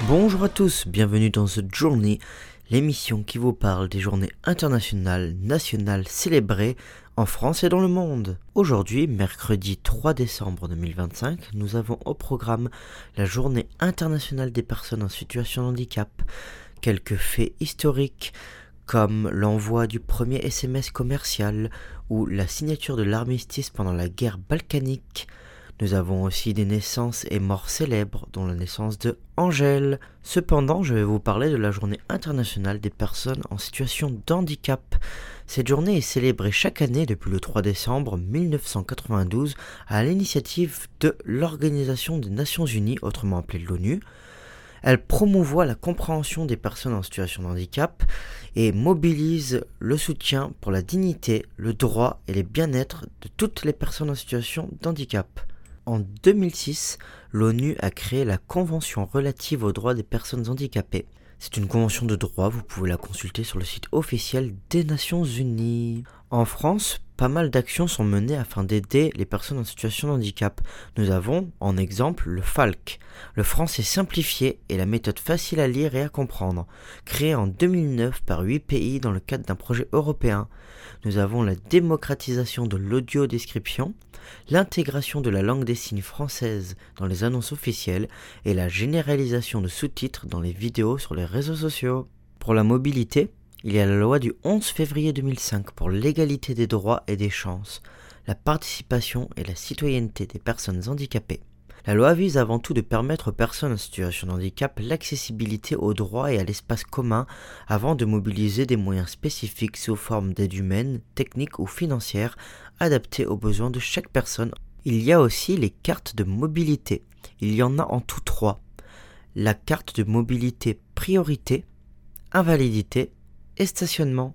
Bonjour à tous, bienvenue dans The Journey, l'émission qui vous parle des journées internationales, nationales célébrées en France et dans le monde. Aujourd'hui, mercredi 3 décembre 2025, nous avons au programme la journée internationale des personnes en situation de handicap, quelques faits historiques comme l'envoi du premier SMS commercial ou la signature de l'armistice pendant la guerre balkanique. Nous avons aussi des naissances et morts célèbres, dont la naissance de Angèle. Cependant, je vais vous parler de la journée internationale des personnes en situation de handicap. Cette journée est célébrée chaque année depuis le 3 décembre 1992 à l'initiative de l'Organisation des Nations Unies, autrement appelée l'ONU. Elle promouvoit la compréhension des personnes en situation de handicap et mobilise le soutien pour la dignité, le droit et le bien-être de toutes les personnes en situation de handicap. En 2006, l'ONU a créé la Convention relative aux droits des personnes handicapées. C'est une convention de droit, vous pouvez la consulter sur le site officiel des Nations Unies. En France, pas mal d'actions sont menées afin d'aider les personnes en situation de handicap. Nous avons, en exemple, le FALC, le français simplifié et la méthode facile à lire et à comprendre, créé en 2009 par 8 pays dans le cadre d'un projet européen. Nous avons la démocratisation de l'audio-description, l'intégration de la langue des signes française dans les annonces officielles et la généralisation de sous-titres dans les vidéos sur les réseaux sociaux. Pour la mobilité, il y a la loi du 11 février 2005 pour l'égalité des droits et des chances, la participation et la citoyenneté des personnes handicapées. La loi vise avant tout de permettre aux personnes en situation de handicap l'accessibilité aux droits et à l'espace commun avant de mobiliser des moyens spécifiques sous forme d'aide humaine, technique ou financière adaptées aux besoins de chaque personne. Il y a aussi les cartes de mobilité. Il y en a en tout 3. La carte de mobilité priorité, invalidité et stationnement.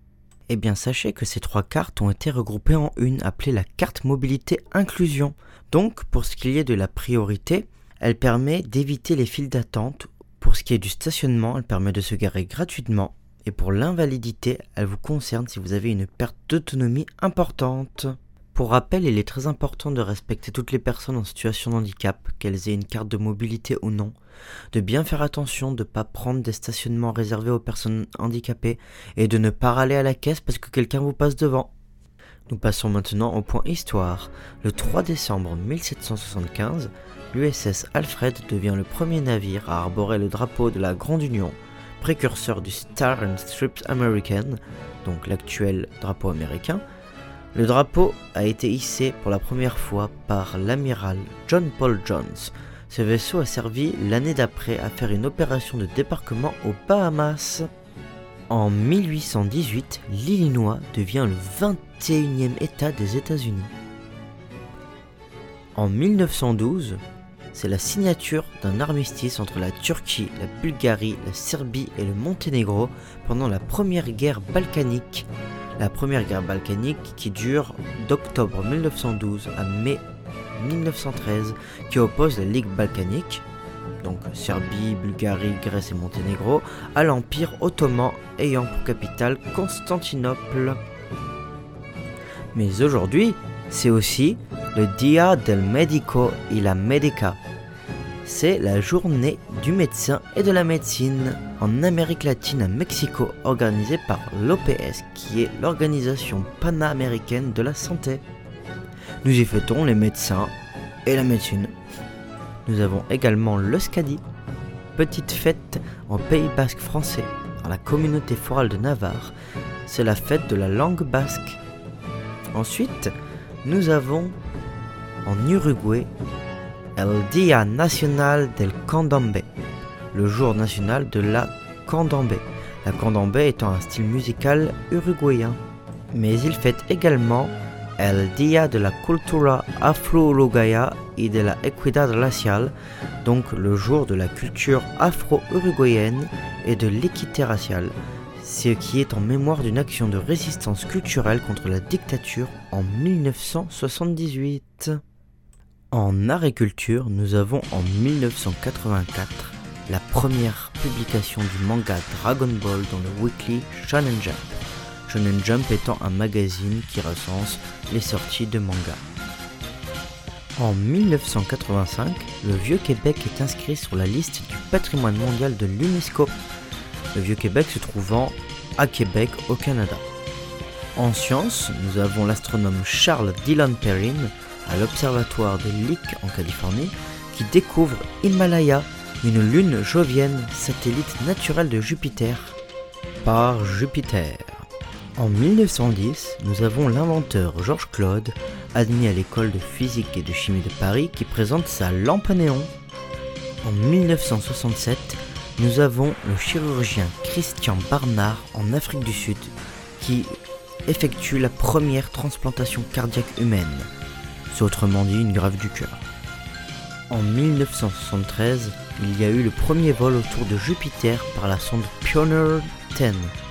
Eh bien, sachez que ces 3 cartes ont été regroupées en une, appelée la carte mobilité inclusion. Donc, pour ce qui est de la priorité, elle permet d'éviter les files d'attente. Pour ce qui est du stationnement, elle permet de se garer gratuitement. Et pour l'invalidité, elle vous concerne si vous avez une perte d'autonomie importante. Pour rappel, il est très important de respecter toutes les personnes en situation de handicap, qu'elles aient une carte de mobilité ou non, de bien faire attention de ne pas prendre des stationnements réservés aux personnes handicapées et de ne pas râler à la caisse parce que quelqu'un vous passe devant. Nous passons maintenant au point histoire. Le 3 décembre 1775, l'USS Alfred devient le premier navire à arborer le drapeau de la Grande Union, précurseur du Star and Stripes American, donc l'actuel drapeau américain. Le drapeau a été hissé pour la première fois par l'amiral John Paul Jones. Ce vaisseau a servi l'année d'après à faire une opération de débarquement aux Bahamas. En 1818, l'Illinois devient le 21e État des États-Unis. En 1912, c'est la signature d'un armistice entre la Turquie, la Bulgarie, la Serbie et le Monténégro pendant la première guerre balkanique. La première guerre balkanique qui dure d'octobre 1912 à mai 1913, qui oppose la Ligue balkanique, donc Serbie, Bulgarie, Grèce et Monténégro, à l'Empire ottoman ayant pour capitale Constantinople. Mais aujourd'hui, c'est aussi le Día del Médico y la Médica. C'est la journée du médecin et de la médecine en Amérique latine à Mexico, organisée par l'OPS, qui est l'Organisation panaméricaine de la santé. Nous y fêtons les médecins et la médecine. Nous avons également l'Euskadi, petite fête en Pays basque français, dans la communauté forale de Navarre. C'est la fête de la langue basque. Ensuite, nous avons en Uruguay El Día Nacional del Candombe, le jour national de la candombe. La candombe étant un style musical uruguayen. Mais il fête également El Día de la Cultura Afro-Uruguaya y de la Equidad Racial, donc le jour de la culture afro-uruguayenne et de l'équité raciale, ce qui est en mémoire d'une action de résistance culturelle contre la dictature en 1978. En art et culture, nous avons en 1984 la première publication du manga Dragon Ball dans le weekly Shonen Jump. Shonen Jump étant un magazine qui recense les sorties de manga. En 1985, le Vieux-Québec est inscrit sur la liste du patrimoine mondial de l'UNESCO. Le Vieux-Québec se trouvant à Québec au Canada. En sciences, nous avons l'astronome Charles Dillon Perrine à l'observatoire de Lick en Californie qui découvre Himalaya, une lune jovienne, satellite naturel de Jupiter, par Jupiter. En 1910, nous avons l'inventeur Georges Claude, admis à l'école de physique et de chimie de Paris, qui présente sa lampe à néon. En 1967, nous avons le chirurgien Christian Barnard en Afrique du Sud, qui effectue la première transplantation cardiaque humaine. C'est autrement dit une greffe du cœur. En 1973, il y a eu le premier vol autour de Jupiter par la sonde Pioneer 10.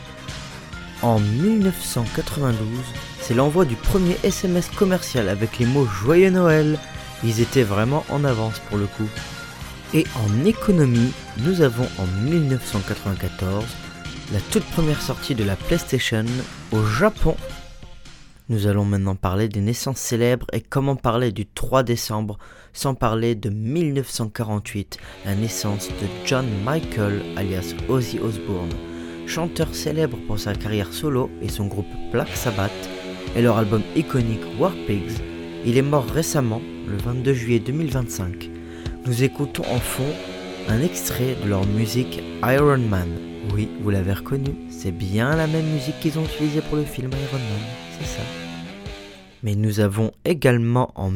En 1992, c'est l'envoi du premier SMS commercial avec les mots Joyeux Noël. Ils étaient vraiment en avance pour le coup. Et en économie, nous avons en 1994 la toute première sortie de la PlayStation au Japon. Nous allons maintenant parler des naissances célèbres et comment parler du 3 décembre sans parler de 1948, la naissance de John Michael alias Ozzy Osbourne. Chanteur célèbre pour sa carrière solo et son groupe Black Sabbath et leur album iconique War Pigs. Il est mort récemment, le 22 juillet 2025. Nous écoutons en fond un extrait de leur musique Iron Man. Oui, vous l'avez reconnu, c'est bien la même musique qu'ils ont utilisée pour le film Iron Man, c'est ça. Mais nous avons également en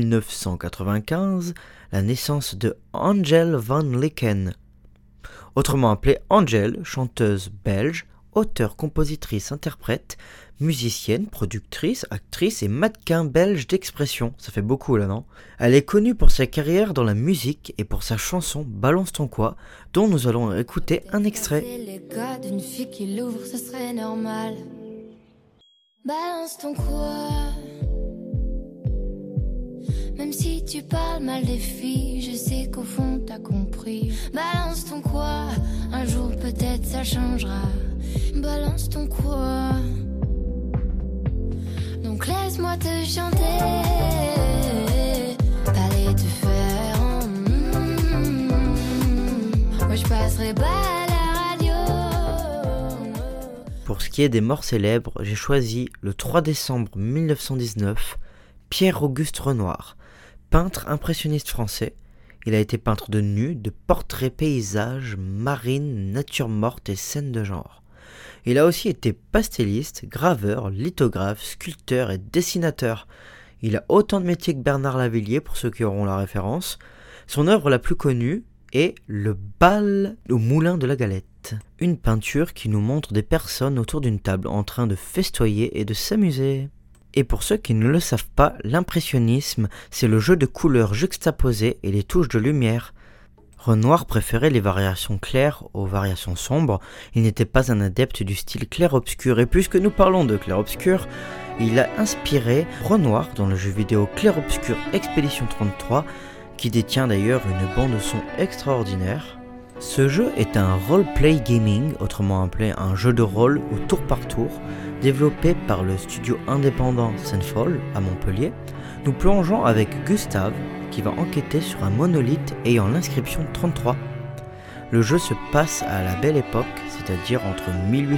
1995 la naissance de Angèle Van Licken, autrement appelée Angèle, chanteuse belge, auteure, compositrice, interprète, musicienne, productrice, actrice et mannequin belge d'expression. Ça fait beaucoup là, non ? Elle est connue pour sa carrière dans la musique et pour sa chanson Balance ton quoi, dont nous allons écouter un extrait. Les gars d'une fille qui l'ouvre, ce serait normal. Balance ton quoi. Même si tu parles mal des filles, je sais qu'au fond t'as compris. Balance ton quoi, un jour peut-être ça changera. Balance ton quoi. Donc laisse-moi te chanter, t'allais te faire moi je passerai pas à la radio. Pour ce qui est des morts célèbres, j'ai choisi le 3 décembre 1919, Pierre-Auguste Renoir, peintre impressionniste français. Il a été peintre de nus, de portraits, paysages, marines, natures mortes et scènes de genre. Il a aussi été pastelliste, graveur, lithographe, sculpteur et dessinateur. Il a autant de métiers que Bernard Lavilliers pour ceux qui auront la référence. Son œuvre la plus connue est Le bal au moulin de la Galette. Une peinture qui nous montre des personnes autour d'une table en train de festoyer et de s'amuser. Et pour ceux qui ne le savent pas, l'impressionnisme, c'est le jeu de couleurs juxtaposées et les touches de lumière. Renoir préférait les variations claires aux variations sombres, il n'était pas un adepte du style clair-obscur, et puisque nous parlons de clair-obscur, il a inspiré Renoir dans le jeu vidéo Clair-Obscur Expédition 33, qui détient d'ailleurs une bande son extraordinaire. Ce jeu est un role-play gaming, autrement appelé un jeu de rôle au tour par tour, développé par le studio indépendant Sandfall à Montpellier. Nous plongeons avec Gustave, qui va enquêter sur un monolithe ayant l'inscription 33. Le jeu se passe à la belle époque, c'est-à-dire entre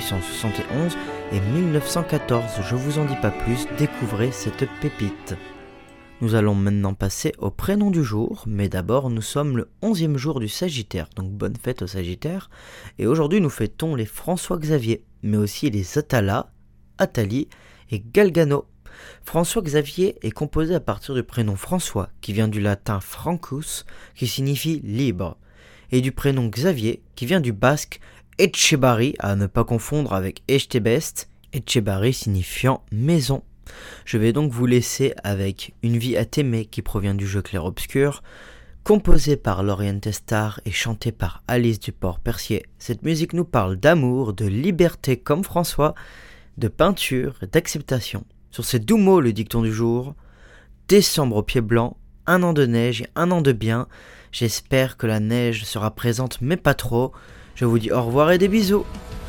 1871 et 1914. Je vous en dis pas plus, découvrez cette pépite. Nous allons maintenant passer au prénom du jour, mais d'abord nous sommes le 11e jour du Sagittaire, donc bonne fête au Sagittaire. Et aujourd'hui nous fêtons les François-Xavier, mais aussi les Atala, Athalie et Galgano. François-Xavier est composé à partir du prénom François, qui vient du latin francus, qui signifie libre, et du prénom Xavier, qui vient du basque Etxebarri, à ne pas confondre avec Echtebest, Etxebarri signifiant maison. Je vais donc vous laisser avec Une vie à t'aimer, qui provient du jeu Clair-Obscur, composée par Lauriane Testard et chantée par Alice Duport-Percier. Cette musique nous parle d'amour, de liberté comme François, de peinture et d'acceptation. Sur ces doux mots, le dicton du jour, décembre au pied blanc, un an de neige et un an de bien. J'espère que la neige sera présente mais pas trop. Je vous dis au revoir et des bisous.